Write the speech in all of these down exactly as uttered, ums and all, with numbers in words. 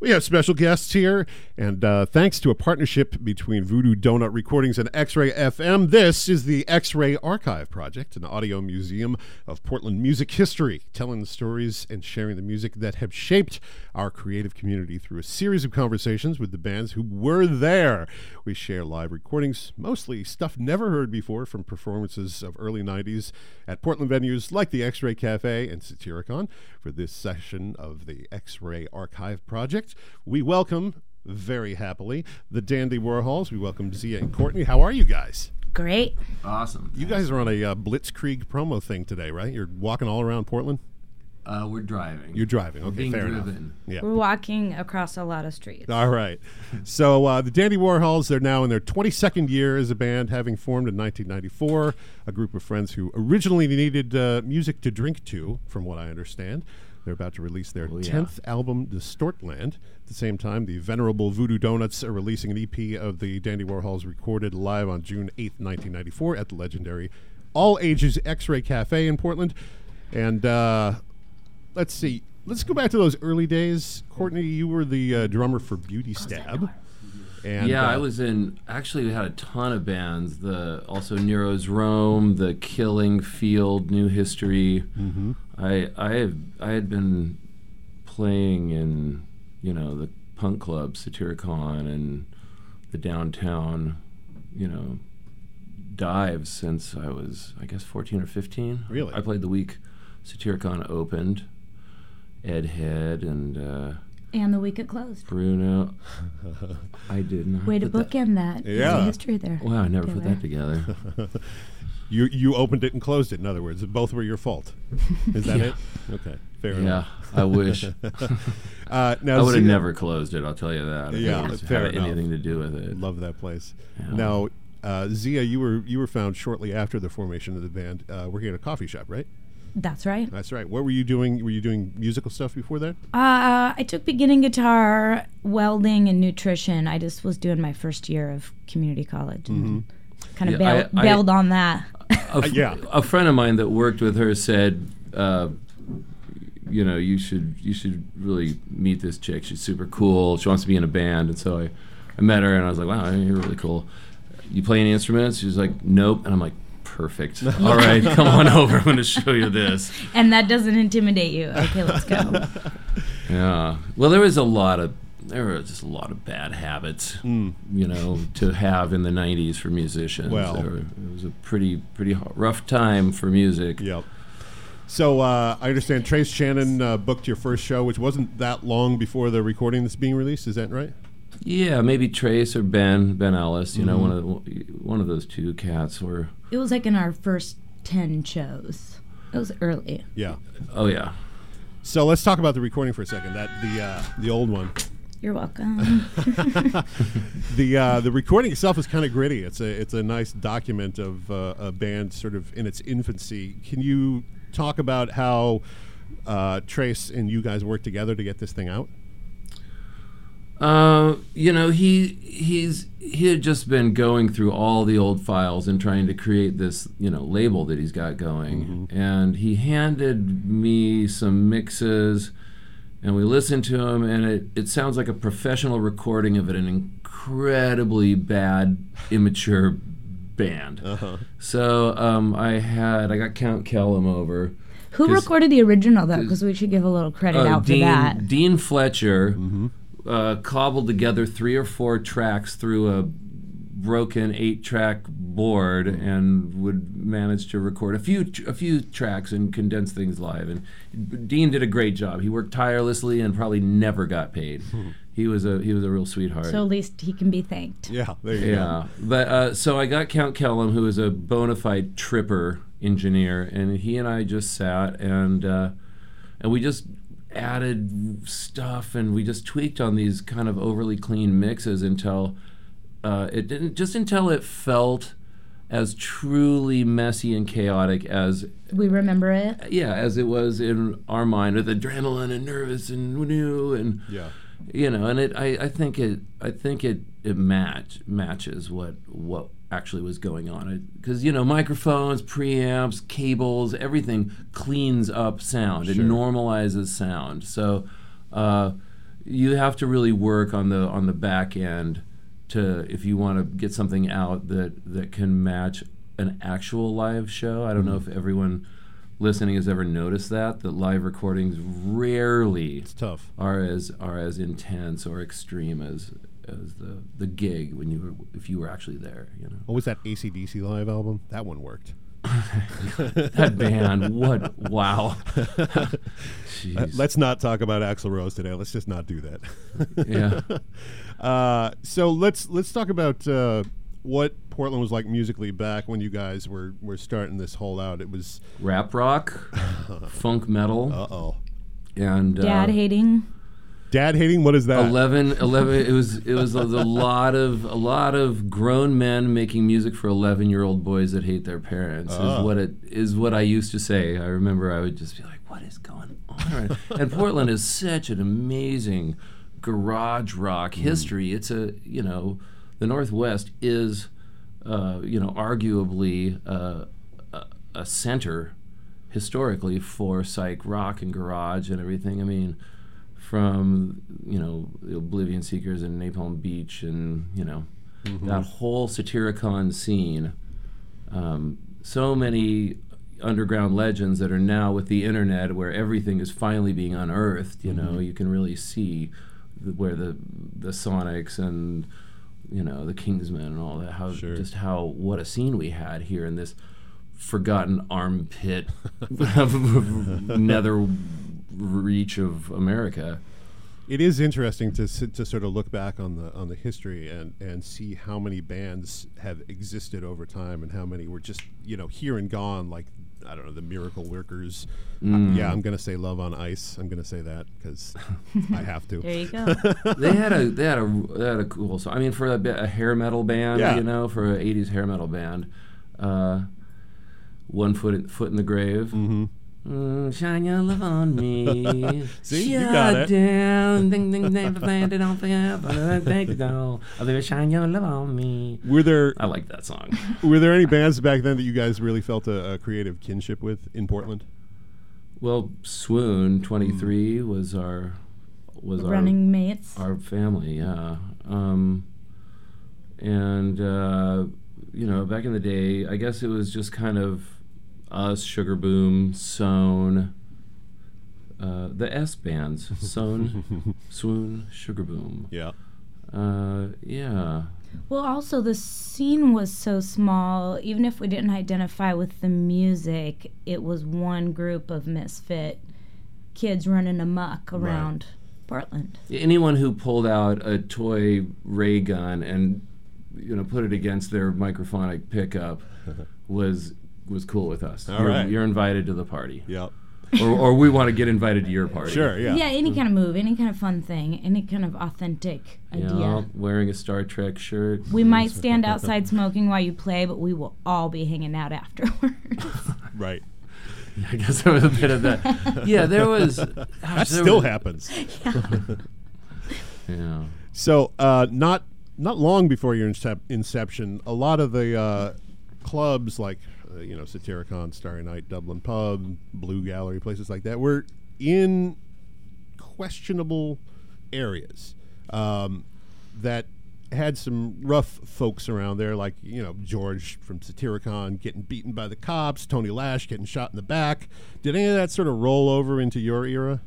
We have special guests here, and uh, thanks to a partnership between Voodoo Doughnut Recordings and X-Ray F M, this is the X-Ray Archive Project, an audio museum of Portland music history, telling the stories and sharing the music that have shaped our creative community through a series of conversations with the bands who were there. We share live recordings, mostly stuff never heard before from performances of early nineties at Portland venues like the X-Ray Cafe and Satyricon. For this session of the X-Ray Archive Project, we welcome, very happily, the Dandy Warhols. We welcome Zia and Courtney. How are you guys? Great. Awesome. You guys are on a uh, Blitzkrieg promo thing today, right? You're walking all around Portland? Uh, we're driving. You're driving. We're Okay, being fair driven. enough. Yeah. We're walking across a lot of streets. All right. So uh, the Dandy Warhols, they're now in their twenty-second year as a band, having formed in nineteen ninety-four, a group of friends who originally needed uh, music to drink to, from what I understand. They're about to release their Oh, yeah. tenth album, Distortland. At the same time, the venerable Voodoo Doughunuts are releasing an E P of the Dandy Warhols recorded live on June eighth, nineteen ninety-four at the legendary All Ages X-Ray Cafe in Portland. And uh, let's see. Let's go back to those early days. Courtney, you were the uh, drummer for Beauty Stab. And, yeah, uh, I was in. Actually, we had a ton of bands. The also Nero's Rome, The Killing Field, New History. Mm-hmm. I I have I had been playing in you know the punk club Satyricon and the downtown you know dives since I was I guess fourteen or fifteen. Really? I played the week Satyricon opened. Ed Head and. Uh, And the week it closed. Bruno. I did not. Way to put that- bookend that. There's Yeah. a history there. Wow, I never put Together. that together. You you opened it and closed it, in other words. Both were your fault. Is that Yeah. it? Okay, fair Yeah, enough. I wish. Uh, now I would have Zia- never closed it, I'll tell you that. if Yeah, it was fair had enough. anything to do with it. Love that place. Yeah. Now, uh, Zia, you were you were found shortly after the formation of the band, uh, working at a coffee shop, right? That's right. That's right. What were you doing? Were you doing musical stuff before that? Uh, I took beginning guitar, welding, and nutrition. I just was doing my first year of community college and kind of Yeah, bailed, I- I- bailed on that. A, f- yeah. a friend of mine that worked with her said, uh, you know, you should you should really meet this chick. She's super cool. She wants to be in a band. And so I, I met her, and I was like, wow, you're really cool. You play any instruments? She's like, nope. And I'm like, perfect. All right, come on over. I'm going to show you this. And that doesn't intimidate you. Okay, let's go. Yeah. Well, there was a lot of there were just a lot of bad habits, Mm. you know, to have in the nineties for musicians. Well. There were, it was a pretty pretty h- rough time for music. Yep. So uh, I understand Trace Shannon uh, booked your first show, which wasn't that long before the recording that's being released. Is that right? Yeah, maybe Trace or Ben Ben Ellis. You know, Mhm. one of the, one of those two cats were. It was like in our first ten shows. It was early. Yeah. Oh yeah. So let's talk about the recording for a second. That the uh, the old one. You're welcome. the uh, the recording itself is kind of gritty. It's a it's a nice document of uh, a band sort of in its infancy. Can you talk about how uh, Trace and you guys worked together to get this thing out? Uh, you know, he he's he had just been going through all the old files and trying to create this, you know, label that he's got going. Mm-hmm. And he handed me some mixes, and we listened to them, and it, it sounds like a professional recording of an incredibly bad, immature band. Uh-huh. So um, I had I got Count Kellum over. Who 'Cause- recorded the original, though? Because we should give a little credit uh, out Dean, for that. Dean Fletcher. Mm-hmm. Uh, cobbled together three or four tracks through a broken eight-track board and would manage to record a few a few tracks and condense things live. And Dean did a great job. He worked tirelessly and probably never got paid. He was a he was a real sweetheart. So at least he can be thanked. Yeah, there you Yeah, but uh, so I got Count Kellum, who is a bona fide tripper engineer, and he and I just sat and uh, and we just added stuff, and we just tweaked on these kind of overly clean mixes until uh, it didn't just until it felt as truly messy and chaotic as We remember it. yeah as it was in our mind with adrenaline and nervous and new and go. Yeah. you know, and it I, I think it I think it it match matches what what actually was going on, because you know, microphones, preamps, cables, everything cleans up sound. Sure. It normalizes sound. So uh you have to really work on the on the back end to if you want to get something out that that can match an actual live show. I don't mm-hmm. know if everyone listening has ever noticed that that live recordings rarely it's tough. are as are as intense or extreme as as the the gig when you were if you were actually there. You know. What was that A C D C live album? That one worked. That band, what? Wow. Uh, let's not talk about Axl Rose today. Let's just not do that. Yeah. Uh, so let's let's talk about uh, what Portland was like musically back when you guys were, were starting this whole out. It was rap rock, funk metal. Uh oh. And dad uh, hating. Dad hating. What is that? eleven, eleven It was it was a, a lot of a lot of grown men making music for eleven year old boys that hate their parents. Uh. Is what it is. What I used to say. I remember I would just be like, "What is going on?" Right? And Portland is such an amazing garage rock history. Mm. It's a you know the Northwest is uh, you know arguably uh, a, a center historically for psych rock and garage and everything. I mean. From you know the Oblivion Seekers and Napalm Beach and you know mm-hmm. that whole Satyricon scene, um, so many underground legends that are now with the internet where everything is finally being unearthed. You mm-hmm. know you can really see the, where the the Sonics and you know the Kingsmen and all that. How sure. just how what a scene we had here in this forgotten armpit nether reach of America. It is interesting to to sort of look back on the on the history and and see how many bands have existed over time and how many were just you know here and gone. Like I don't know, the Miracle Workers. Mm. Uh, yeah, I'm gonna say Love on Ice. I'm gonna say that because I have to. There you go. they had a they had a they had a cool song. I mean, for a, bit, a hair metal band, yeah. you know, for an eighties hair metal band, uh, One Foot in, Foot in the Grave. Mm-hmm. Mm, shine your love on me. See, you Shut got it. down. Ding, ding, ding, landed on forever. Take it down. I'll be shine your love on me. Were there? I like that song. Were there any bands back then that you guys really felt a, a creative kinship with in Portland? Well, Swoon twenty-three mm. was our was running our, mates. Our family, yeah. Um, and uh, you know, back in the day, I guess it was just kind of. Us, Sugar Boom, Sown, uh, the S bands, Sown, Swoon, Sugar Boom. Yeah. Uh, yeah. Well, also the scene was so small, even if we didn't identify with the music, it was one group of misfit kids running amok around right. Portland. Anyone who pulled out a toy ray gun and, you know, put it against their microphonic pickup was... was cool with us. All you're, right. you're invited to the party. Yep. or, or we want to get invited to your party. Sure, yeah. Yeah, any kind of move, any kind of fun thing, any kind of authentic idea. Yeah, wearing a Star Trek shirt. We might stand outside smoking while you play, but we will all be hanging out afterwards. Right. Yeah, I guess there was a bit of that. Yeah, there was... Gosh, that there still was, happens. Yeah. Yeah. So, uh, not not long before your incep- inception, a lot of the uh, clubs like... Uh, you know, Satyricon, Starry Night, Dublin Pub, Blue Gallery, places like that, were in questionable areas um, that had some rough folks around there, like, you know, George from Satyricon getting beaten by the cops, Tony Lash getting shot in the back. Did any of that sort of roll over into your era?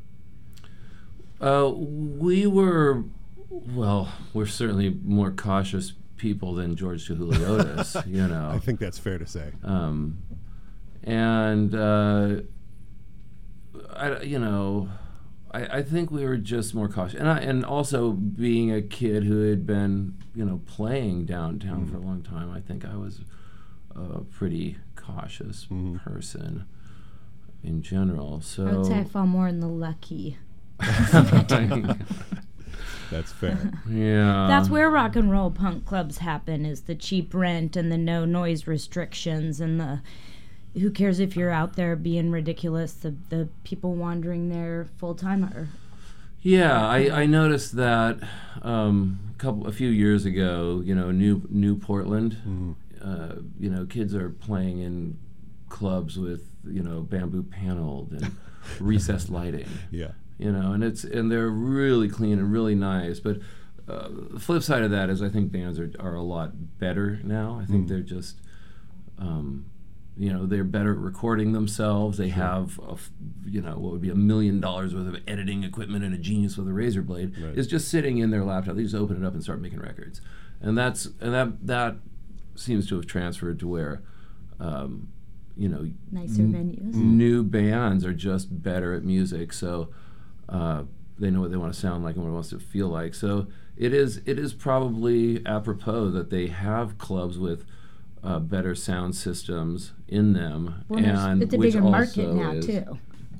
Uh, we were, well, we're certainly more cautious people than George Chihuly-Otis, you know. I think that's fair to say. Um, and, uh, I, you know, I, I think we were just more cautious. And I, and also being a kid who had been, you know, playing downtown mm. for a long time, I think I was a pretty cautious mm. person in general. So I would say I fall more in the lucky. That's fair. Yeah. That's where rock and roll punk clubs happen, is the cheap rent and the no noise restrictions and the who cares if you're out there being ridiculous, the the people wandering there full time are. Yeah, I, I noticed that um, a couple a few years ago, you know, New New Portland, mm. uh, you know, kids are playing in clubs with, you know, bamboo paneled and recessed lighting. Yeah. you know, and it's and they're really clean and really nice. But uh, the flip side of that is I think bands are are a lot better now. I think Mm. they're just, um, you know, they're better at recording themselves. They have, a f you know, what would be a million dollars worth of editing equipment and a genius with a razor blade Right. is just sitting in their laptop. They just open it up and start making records, and that's and that that seems to have transferred to where, um, you know, Nicer venues. new bands are just better at music, so uh, they know what they want to sound like and what it wants to feel like. So it is it is probably apropos that they have clubs with uh, better sound systems in them, Well, there's- and it's a which bigger market also now is too.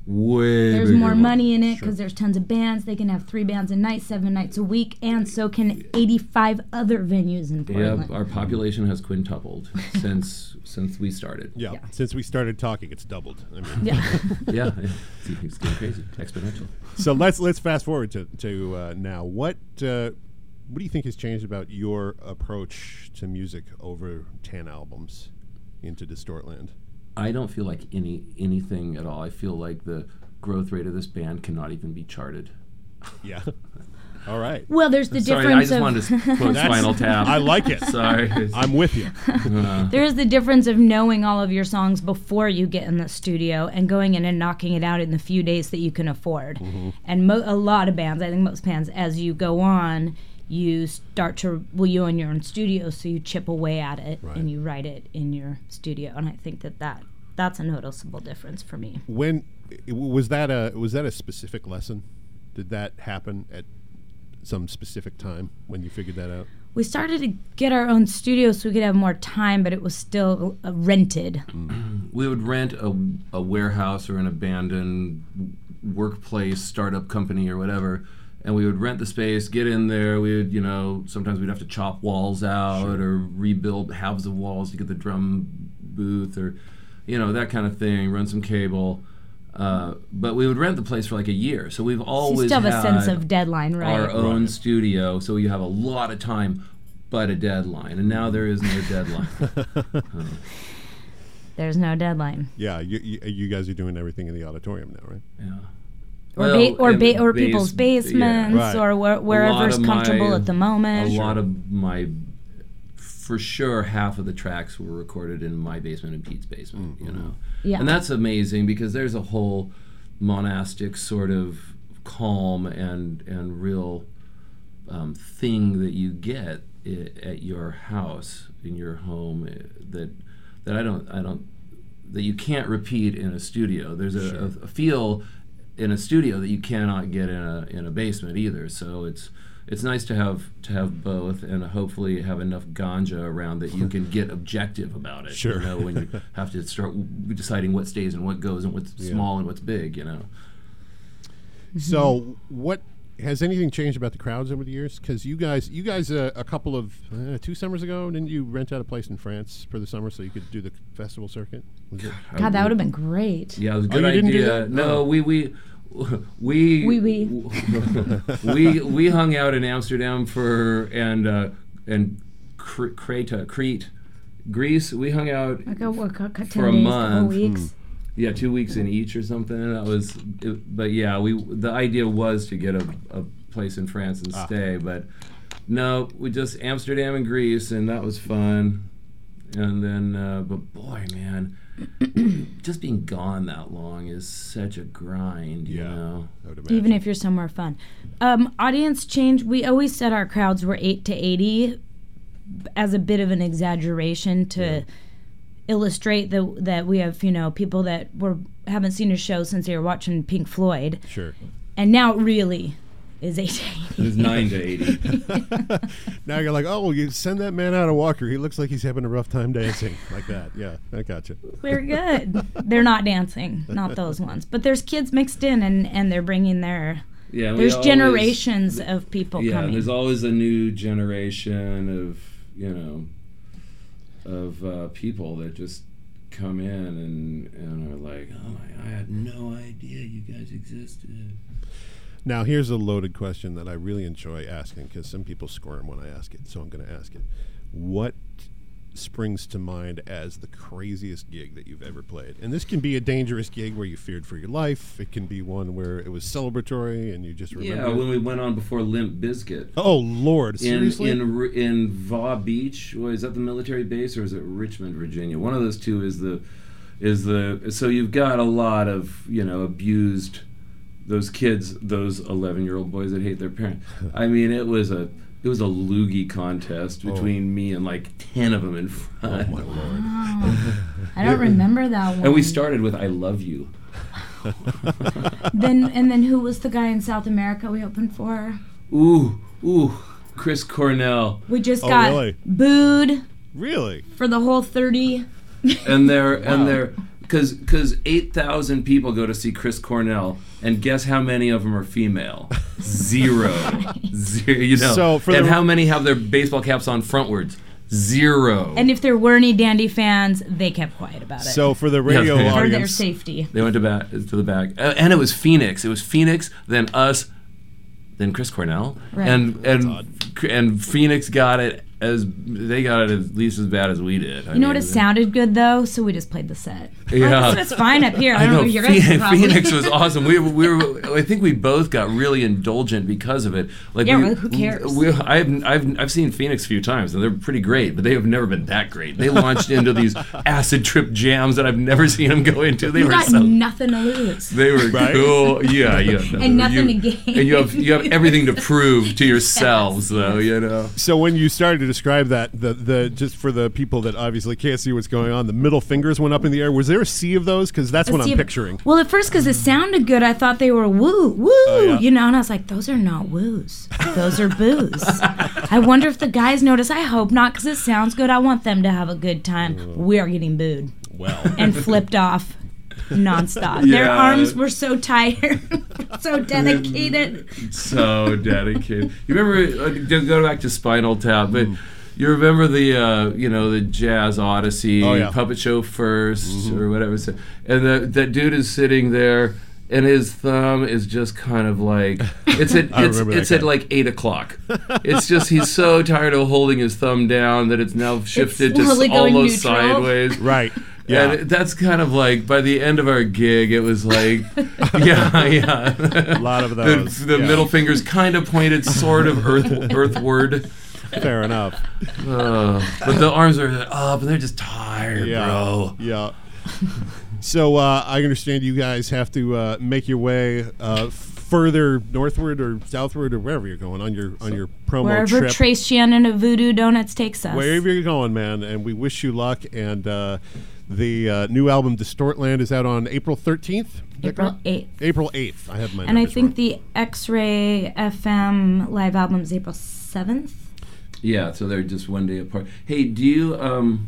Way There's bigger more mar- money in it because Sure. there's tons of bands. They can have three bands a night, seven nights a week, and so can eighty-five other venues in Yeah, Portland. our population has quintupled since since we started. Yeah. Yeah. Since we started talking, it's doubled. I mean, Yeah. yeah, yeah. See, it's getting crazy, exponential. so let's let's fast forward to to uh, now. What uh, what do you think has changed about your approach to music over ten albums into Distortland? I don't feel like any anything at all. I feel like the growth rate of this band cannot even be charted. Yeah. All right. Well, there's the Sorry, I difference just of wanted to quote That's- Spinal Tap. I like it. Sorry. I'm with you. Uh, there is the difference of knowing all of your songs before you get in the studio and going in and knocking it out in the few days that you can afford. Mm-hmm. And mo- a lot of bands, I think most bands, as you go on, you start to, well, you own your own studio, so you chip away at it Right. and you write it in your studio. And I think that, that that's a noticeable difference for me. When i- was that a was that a specific lesson? Did that happen at some specific time when you figured that out? We started to get our own studio so we could have more time, but it was still uh, rented. we would rent a, a warehouse or an abandoned workplace, startup company or whatever, and we would rent the space, get in there. We would, you know, sometimes we'd have to chop walls out or rebuild halves of walls to get the drum booth or, you know, that kind of thing, run some cable. Uh, but we would rent the place for like a year. So we've So you always still have a sense had of deadline, right? our own Right. studio, so you have a lot of time, but a deadline. And now there is no deadline. There's no deadline. Yeah, you, you, you guys are doing everything in the auditorium now, right? Yeah. Or, Well, ba- or, in ba- the or base- people's yeah. basements, Right. or where- wherever's of comfortable my- at the moment. A lot of my, for sure, half of the tracks were recorded in my basement and Pete's basement. Mm-hmm. You know, Yeah. and that's amazing because there's a whole monastic sort of calm and and real um, thing that you get I- at your house in your home uh, that that I don't I don't that you can't repeat in a studio. There's a, Sure. a, a feel in a studio that you cannot get in a in a basement either. So it's it's nice to have to have both, and hopefully have enough ganja around that you can get objective about it. Sure. You know, when you have to start w- deciding what stays and what goes and what's Yeah. small and what's big. You know. So, what has anything changed about the crowds over the years? Because you guys, you guys, uh, a couple of uh, two summers ago, didn't you rent out a place in France for the summer so you could do the festival circuit? Was it? God, that would have been great. Yeah, it was a Oh, good you didn't do idea. that? No, Oh. we we we Oui, oui. we we hung out in Amsterdam for and uh, and Cre- Crete, Crete, Greece. We hung out Like a, what, ten For a days, month. couple weeks. yeah two weeks in each or something. That was, it, but yeah, we the idea was to get a, a place in France and Ah. stay, but no, we just Amsterdam and Greece, and that was fun. And then, uh, but boy, man, just being gone that long is such a grind, you Yeah. know. I would imagine. Even if you're somewhere fun. Um, audience change, we always said our crowds were eight to eighty as a bit of an exaggeration to Yeah. illustrate the, that we have, you know, people that were haven't seen a show since they were watching Pink Floyd. Sure. And now it really is eight to eighty. It was nine to eighty. Now you're like, oh, you send that man out a walker. He looks like he's having a rough time dancing, like that. Yeah, I gotcha. We're good. They're not dancing, not those ones. But there's kids mixed in, and, and they're bringing their. Yeah, we There's always- generations of people Yeah, coming. there's always a new generation of, you know, of uh, people that just come in and, and are like, oh my, I had no idea you guys existed. Now, here's a loaded question that I really enjoy asking because some people squirm when I ask it, so I'm going to ask it. What springs to mind as the craziest gig that you've ever played? And this can be a dangerous gig where you feared for your life. It can be one where it was celebratory and you just remember. Yeah, it. when we went on before Limp Bizkit. Oh Lord! Seriously? In in in Vaugh Beach, well, is that the military base or is it Richmond, Virginia? One of those two is the is the. So you've got a lot of you know abused those kids, those eleven-year-old boys that hate their parents. I mean, it was a. It was a loogie contest between oh. me and like ten of them in front. Oh my Lord! Wow. I don't remember that one. And we started with "I love you." then and then who was the guy in South America we opened for? Ooh, ooh, Chris Cornell. We just oh, got really? booed. Really? For the whole thirty. And they're wow. and they're because because eight thousand people go to see Chris Cornell. And guess how many of them are female? Zero. Zero. You know. So for and the, how many have their baseball caps on frontwards? Zero. And if there were any Dandy fans, they kept quiet about it. So for the radio Yeah, audience, for their safety, they went to back to the back, uh, and it was Phoenix. It was Phoenix, then us, then Chris Cornell, right. and and and Phoenix got it as they got it at least as bad as we did. I you know mean, what? It sounded good though, so we just played the set. Yeah, like, it's fine up here. I, I don't know. know your Phoenix, guys probably. Phoenix was awesome. We we were. I think we both got really indulgent because of it. Like, yeah, we, well, who cares? We, I've I've I've seen Phoenix a few times, and they're pretty great, but they have never been that great. They launched into these acid trip jams that I've never seen them go into. They you were got so, nothing to lose. They were right? cool. Yeah, yeah. No, and nothing you, to gain. And you have you have everything to prove to yourselves, yes. though. You know. So when you started to describe that, the the just for the people that obviously can't see what's going on, the middle fingers went up in the air. Was there a sea of those? Because that's A what I'm sea of- picturing. Well, at first, because it sounded good, I thought they were woo, woo, Oh, yeah. you know, and I was like, those are not woos. Those are boos. I wonder if the guys notice. I hope not, because it sounds good. I want them to have a good time. We're getting booed. Well. And flipped off nonstop. Yeah. Their arms were so tired, so dedicated. So dedicated. You remember, uh, to go back to Spinal Tap, but Mm. you remember the, uh, you know, the Jazz Odyssey, Oh, yeah. Puppet Show First, or whatever. And the, that dude is sitting there, and his thumb is just kind of like, it's at, I it's, remember that it's at guy. like eight o'clock. It's just, he's so tired of holding his thumb down that it's now shifted to slowly s- going almost neutral. sideways. Right. Yeah. And that's kind of like, by the end of our gig, it was like, yeah, yeah. A lot of those. The, the yeah. middle fingers kind of pointed sort of earth, earthward. Fair enough. Uh, but the arms are up, and they're just tired, Yeah. bro. Yeah. So uh, I understand you guys have to uh, make your way uh, further northward or southward or wherever you're going on your on your promo Wherever trip. Trace Shannon of Voodoo Donuts takes us. Wherever you're going, man, and we wish you luck. And uh, the uh, new album Distortland is out on April thirteenth. April eighth. April eighth. I have my And I numbers think wrong. the X-Ray F M live album is April seventh. Yeah, so they're just one day apart. Hey, do you um,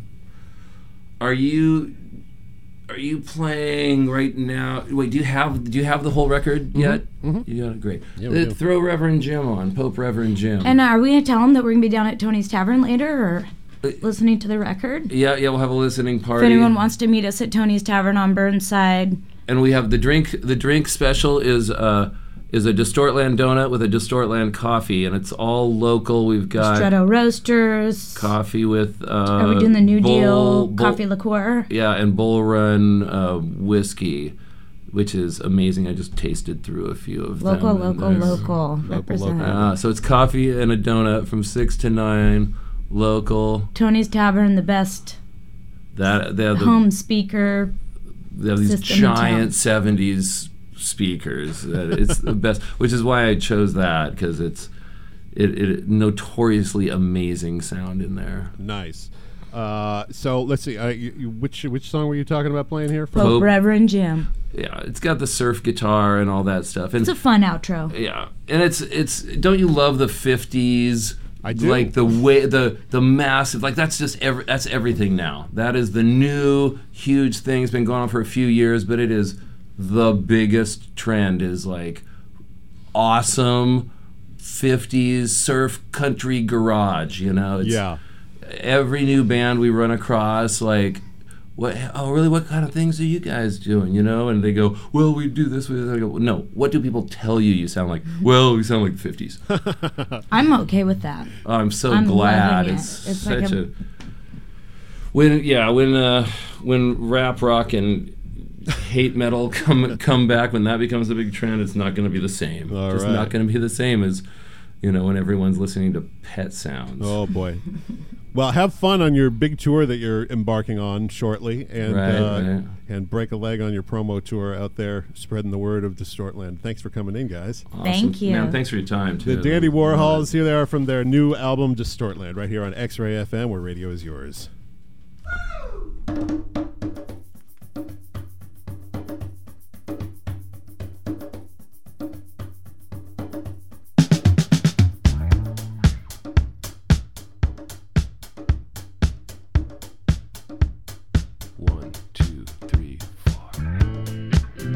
are you are you playing right now? Wait, do you have do you have the whole record yet? Mhm. You got it, great. Yeah, we Uh, do. throw Reverend Jim on, Pope Reverend Jim. And uh, are we going to tell them that we're going to be down at Tony's Tavern later or listening to the record? yeah, yeah, we'll have a listening party. If anyone wants to meet us at Tony's Tavern on Burnside. And we have the drink. The drink special is uh, is a Distortland donut with a Distortland coffee, and it's all local. We've got Stretto Roasters. coffee with. Uh, Are we doing the New Bull- Deal Bull- coffee liqueur? Yeah, and Bull Run uh, whiskey, which is amazing. I just tasted through a few of Local, them. and local, there's- local. Represent. local. Uh, so it's coffee and a donut from six to nine, local. Tony's Tavern, the best That they have, the, home speaker. they have these system in town. giant seventies speakers. That it's the best, which is why I chose that, because it's it, it notoriously amazing sound in there. Nice. Uh, so let's see. Uh, you, you, which which song were you talking about playing here? Pope, Pope. Reverend Jim. Yeah, it's got the surf guitar and all that stuff. And It's a fun outro. yeah, and it's it's. Don't you love the fifties? I do. Like the way the the massive, like that's just every, that's everything now. That is the new huge thing. It's been going on for a few years, but it is the biggest trend. Is like awesome fifties surf country garage. You know, it's, Yeah. every new band we run across, like, what? Oh, really? What kind of things are you guys doing? You know? And they go, well, we do this. We do that. I go, no. What do people tell you? You sound like? Well, we sound like the fifties. I'm okay with that. Oh, I'm so I'm glad. loving it. It's, It's like such a- a. When yeah, when uh, when rap rock and hate metal come come back, when that becomes a big trend, it's not going to be the same. All it's right. not going to be the same as, you know, when everyone's listening to Pet Sounds. Oh boy. Well, have fun on your big tour that you're embarking on shortly, and Right, uh, right. and break a leg on your promo tour out there, spreading the word of Distortland. Thanks for coming in, guys. Awesome. Thank you. Man, thanks for your time, too. The Dandy Warhols, here they are from their new album, Distortland, right here on X-Ray F M, where radio is yours. One, two, three, four.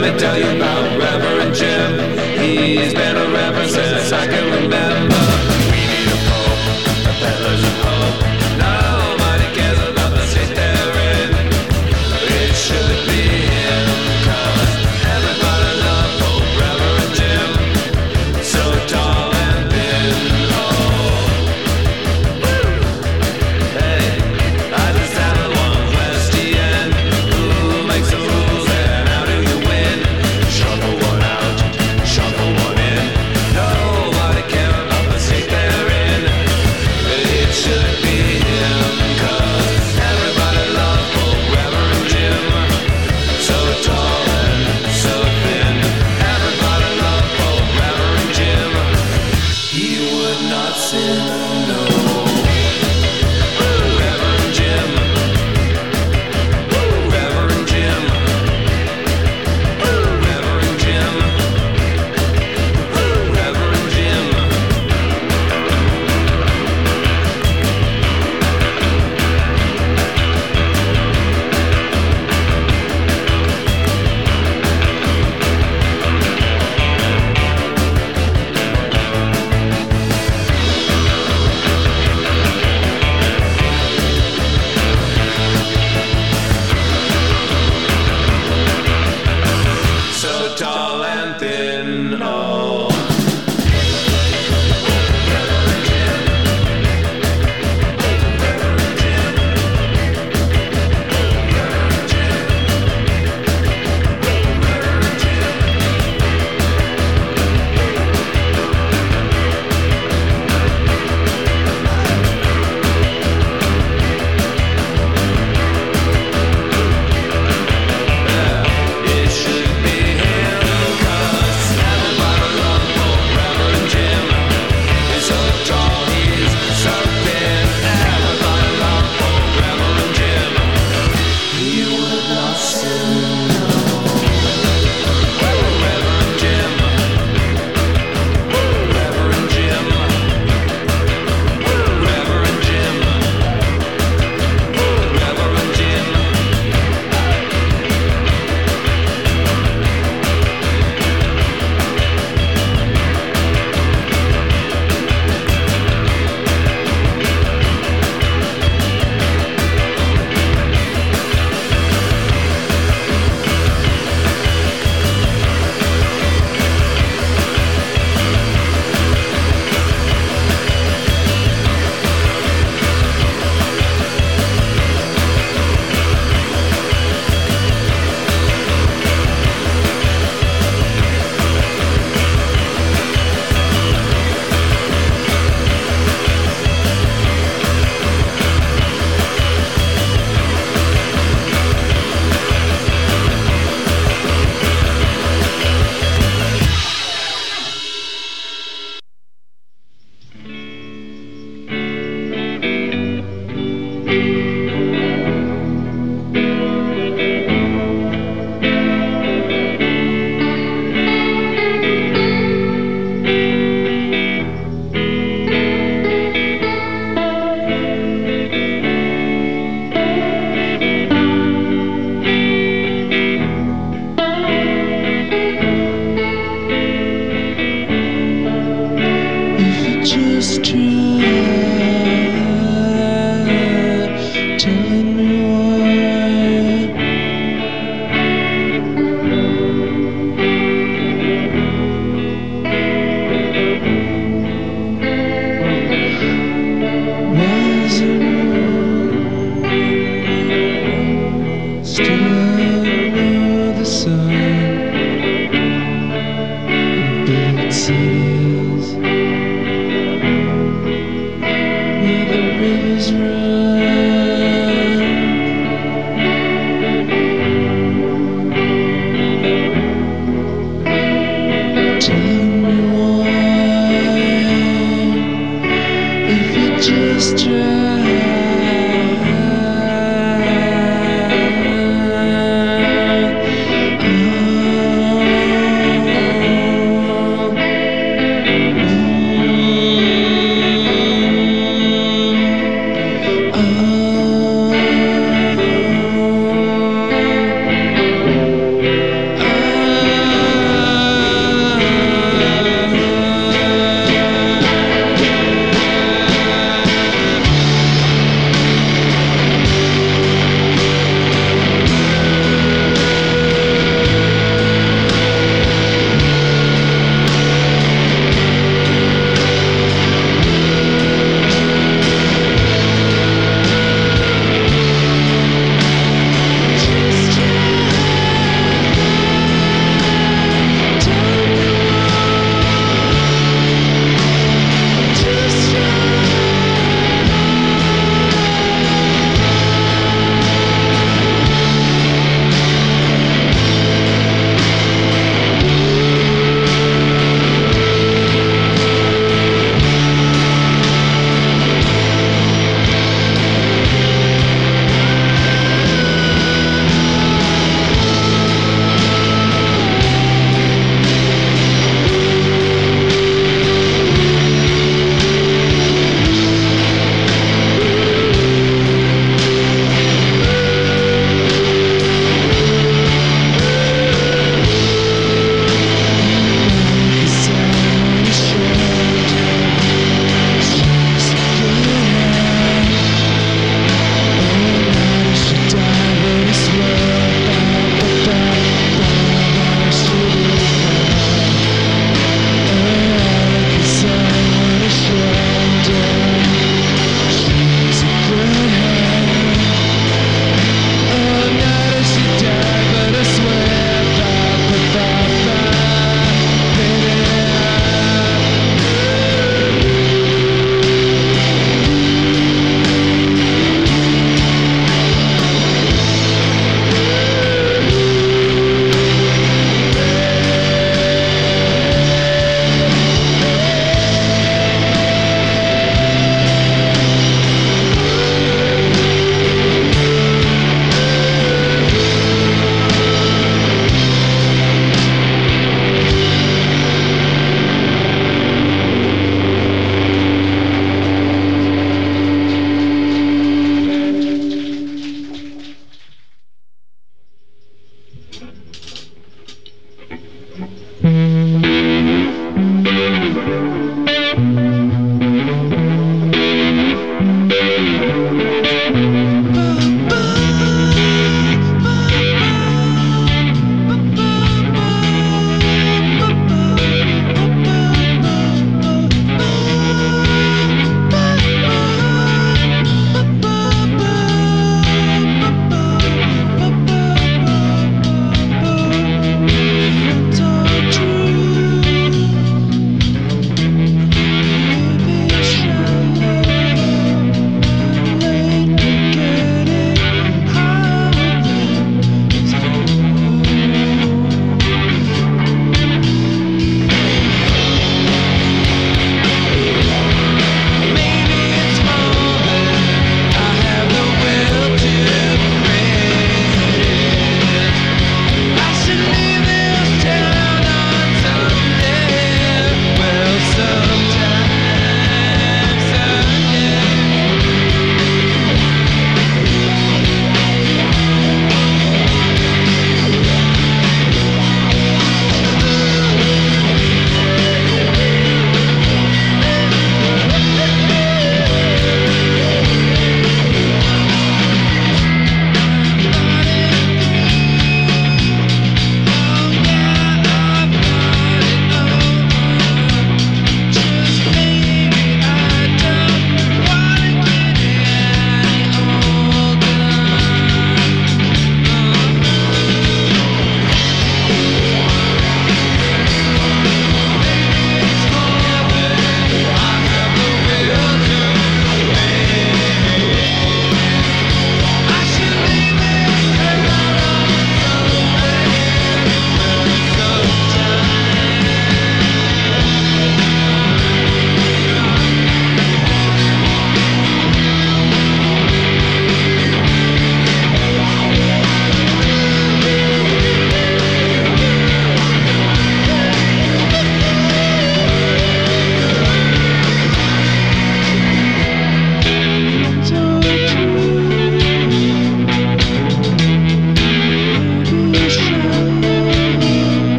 Let me tell you about Reverend Jim. He's been a reverend since I can remember. We need a pope, a peddler's a pope. Nobody cares about the state they're in. It should be him, 'cause everybody loves Pope Reverend Jim. So tall and thin, oh. Hey, I just have a one question. Who makes the rules and how do you win? Shuffle one out, shuffle one in. Nobody cares about the state they're in. It should be him, 'cause everybody loves Pope Reverend Jim. So tall and so thin. Everybody loves Pope Reverend Jim. He would not sin, no. Reverend Jim. Reverend Jim. Reverend Jim. Reverend Jim. So tall and thin, oh. Reverend Jim. Reverend Jim. Reverend Jim. Reverend Jim. It should be him, 'cause everybody loves Pope Reverend Jim. He's so tall, he's so thin. Everybody loves Pope Reverend Jim. He would not sin, no. Reverend Jim. Reverend Jim. Reverend Jim. Reverend Jim. Just try telling me why. Why is it wrong? Still under the sun and built cities where the rivers run. Tell me why, if you just try.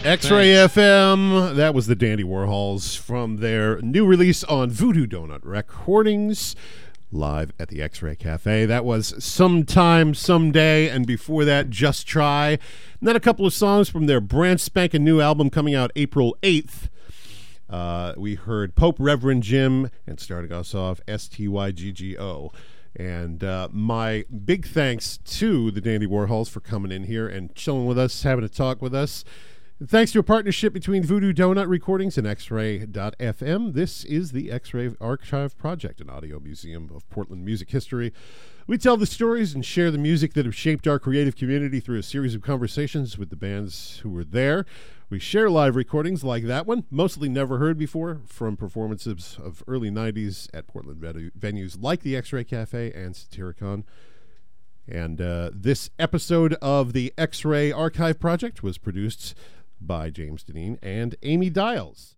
X-Ray F M. That was the Dandy Warhols from their new release on Voodoo Donut Recordings, live at the X-Ray Cafe. That was Sometime, Someday, and before that, Just Try. And then a couple of songs from their brand spanking new album coming out April eighth. Uh, we heard Pope Reverend Jim, and starting us off, S T Y G G O. And uh, my big thanks to the Dandy Warhols for coming in here and chilling with us, having a talk with us. And thanks to a partnership between Voodoo Donut Recordings and X-Ray dot F M, this is the X-Ray Archive Project, an audio museum of Portland music history. We tell the stories and share the music that have shaped our creative community through a series of conversations with the bands who were there. We share live recordings like that one, mostly never heard before, from performances of early nineties at Portland venues venues like the X-Ray Cafe and Satyricon. And uh, this episode of the X-Ray Archive Project was produced by James Deneen and Amy Dials.